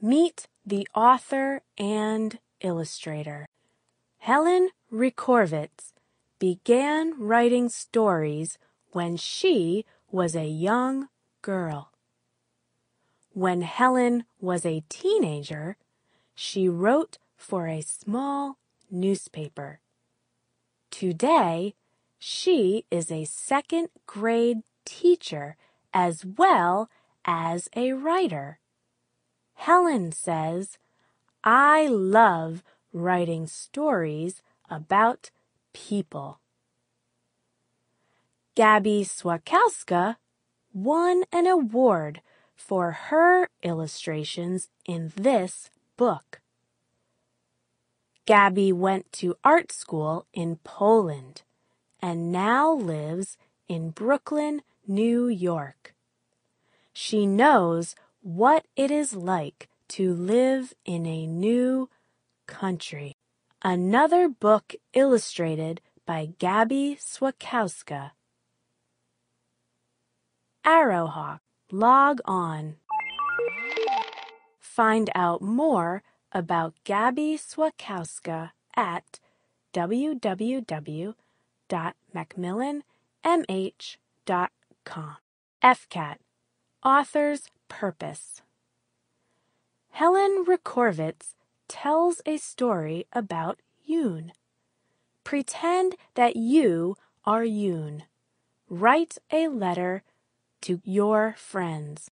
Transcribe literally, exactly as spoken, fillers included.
Meet the author and illustrator. Helen Rekorvitz began writing stories when she was a young girl. When Helen was a teenager, she wrote for a small newspaper. Today, she is a second grade teacher as well as a writer. Helen says, "I love writing stories about people." Gabby Swakowska won an award for her illustrations in this book. Gabby went to art school in Poland and now lives in Brooklyn, New York. She knows what it is like to live in a new country. Another book illustrated by Gabby Swakowska. Arrowhawk. Log on. Find out more about Gabby Swakowska at w w w dot macmillan m h dot com. F C A T. Author's Purpose. Helen Rekorvitz tells a story about Yoon. Pretend that you are Yoon. Write a letter to your friends.